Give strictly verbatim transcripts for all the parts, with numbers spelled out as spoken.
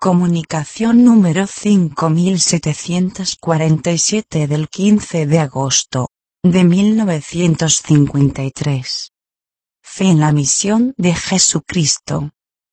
Comunicación número cinco mil setecientos cuarenta y siete del quince de agosto de mil novecientos cincuenta y tres. Fe en la misión de Jesucristo.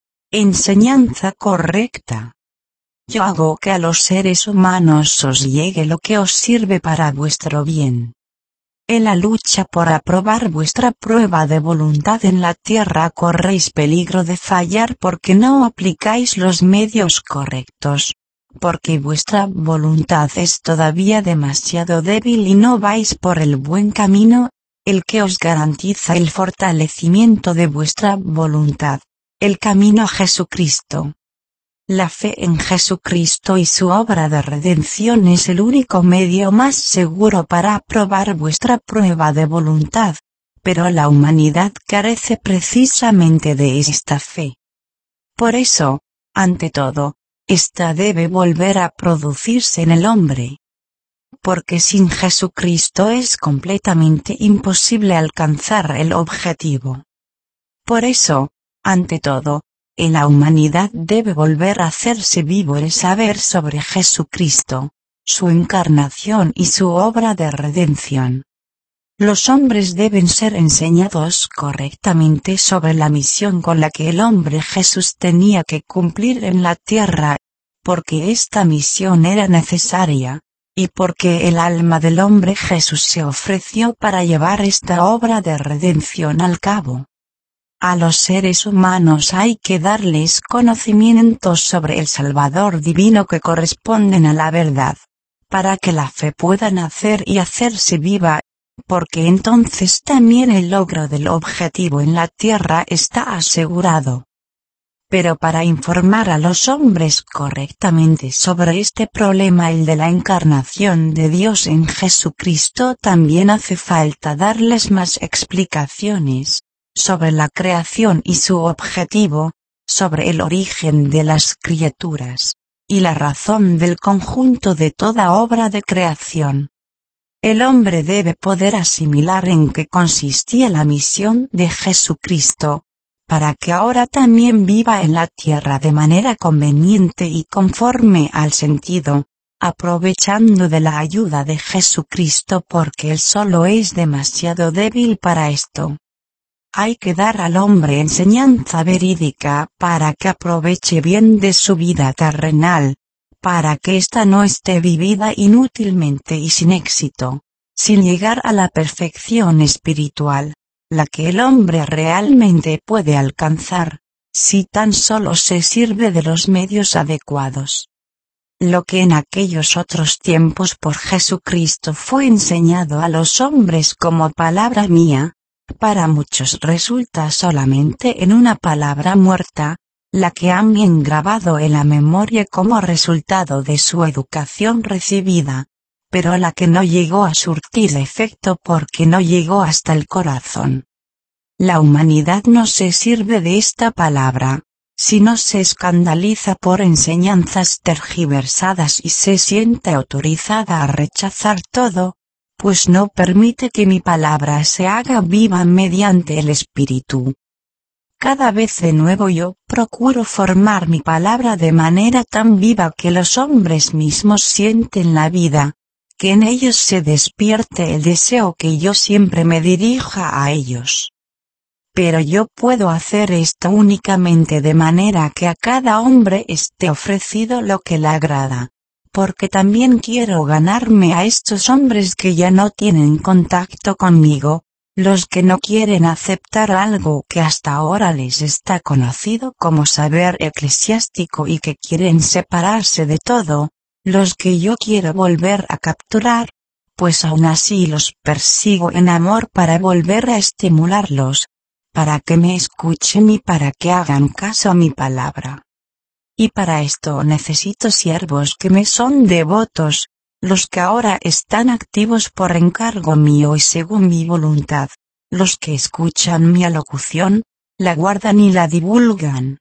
Enseñanza correcta. Yo hago que a los seres humanos os llegue lo que os sirve para vuestro bien. En la lucha por aprobar vuestra prueba de voluntad en la tierra corréis peligro de fallar porque no aplicáis los medios correctos, porque vuestra voluntad es todavía demasiado débil y no vais por el buen camino, el que os garantiza el fortalecimiento de vuestra voluntad, el camino a Jesucristo. La fe en Jesucristo y su obra de redención es el único medio más seguro para aprobar vuestra prueba de voluntad, pero la humanidad carece precisamente de esta fe. Por eso, ante todo, esta debe volver a producirse en el hombre. Porque sin Jesucristo es completamente imposible alcanzar el objetivo. Por eso, ante todo, en la humanidad debe volver a hacerse vivo el saber sobre Jesucristo, su encarnación y su obra de redención. Los hombres deben ser enseñados correctamente sobre la misión con la que el hombre Jesús tenía que cumplir en la tierra, porque esta misión era necesaria, y porque el alma del hombre Jesús se ofreció para llevar esta obra de redención al cabo. A los seres humanos hay que darles conocimientos sobre el Salvador divino que corresponden a la verdad, para que la fe pueda nacer y hacerse viva, porque entonces también el logro del objetivo en la tierra está asegurado. Pero para informar a los hombres correctamente sobre este problema, el de la encarnación de Dios en Jesucristo, también hace falta darles más explicaciones sobre la creación y su objetivo, sobre el origen de las criaturas, y la razón del conjunto de toda obra de creación. El hombre debe poder asimilar en qué consistía la misión de Jesucristo, para que ahora también viva en la tierra de manera conveniente y conforme al sentido, aprovechando de la ayuda de Jesucristo porque él solo es demasiado débil para esto. Hay que dar al hombre enseñanza verídica para que aproveche bien de su vida terrenal, para que ésta no esté vivida inútilmente y sin éxito, sin llegar a la perfección espiritual, la que el hombre realmente puede alcanzar, si tan solo se sirve de los medios adecuados. Lo que en aquellos otros tiempos por Jesucristo fue enseñado a los hombres como palabra mía, para muchos resulta solamente en una palabra muerta, la que han grabado en la memoria como resultado de su educación recibida, pero la que no llegó a surtir efecto porque no llegó hasta el corazón. La humanidad no se sirve de esta palabra, sino se escandaliza por enseñanzas tergiversadas y se siente autorizada a rechazar todo, pues no permite que mi palabra se haga viva mediante el Espíritu. Cada vez de nuevo yo procuro formar mi palabra de manera tan viva que los hombres mismos sienten la vida, que en ellos se despierte el deseo que yo siempre me dirija a ellos. Pero yo puedo hacer esto únicamente de manera que a cada hombre esté ofrecido lo que le agrada. Porque también quiero ganarme a estos hombres que ya no tienen contacto conmigo, los que no quieren aceptar algo que hasta ahora les está conocido como saber eclesiástico y que quieren separarse de todo, los que yo quiero volver a capturar, pues aún así los persigo en amor para volver a estimularlos, para que me escuchen y para que hagan caso a mi palabra. Y para esto necesito siervos que me son devotos, los que ahora están activos por encargo mío y según mi voluntad, los que escuchan mi alocución, la guardan y la divulgan.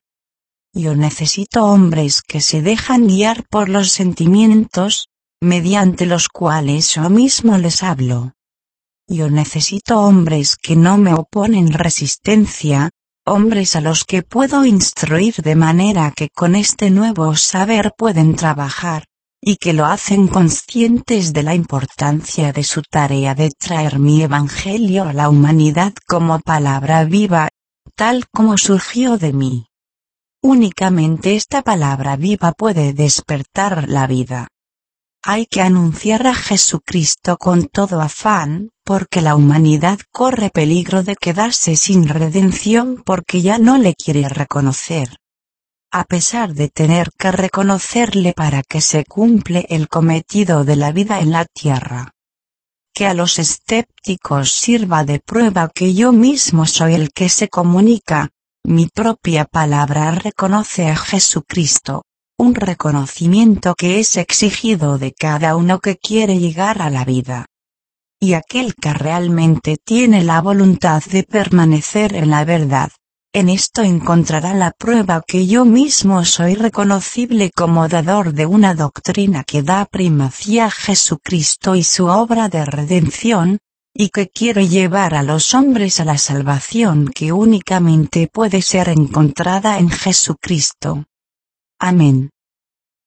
Yo necesito hombres que se dejan guiar por los sentimientos, mediante los cuales yo mismo les hablo. Yo necesito hombres que no me oponen resistencia, hombres a los que puedo instruir de manera que con este nuevo saber pueden trabajar, y que lo hacen conscientes de la importancia de su tarea de traer mi evangelio a la humanidad como palabra viva, tal como surgió de mí. Únicamente esta palabra viva puede despertar la vida. Hay que anunciar a Jesucristo con todo afán, porque la humanidad corre peligro de quedarse sin redención porque ya no le quiere reconocer. A pesar de tener que reconocerle para que se cumple el cometido de la vida en la tierra. Que a los escépticos sirva de prueba que yo mismo soy el que se comunica, mi propia palabra reconoce a Jesucristo. Un reconocimiento que es exigido de cada uno que quiere llegar a la vida. Y aquel que realmente tiene la voluntad de permanecer en la verdad, en esto encontrará la prueba que yo mismo soy reconocible como dador de una doctrina que da primacía a Jesucristo y su obra de redención, y que quiero llevar a los hombres a la salvación que únicamente puede ser encontrada en Jesucristo. Amén.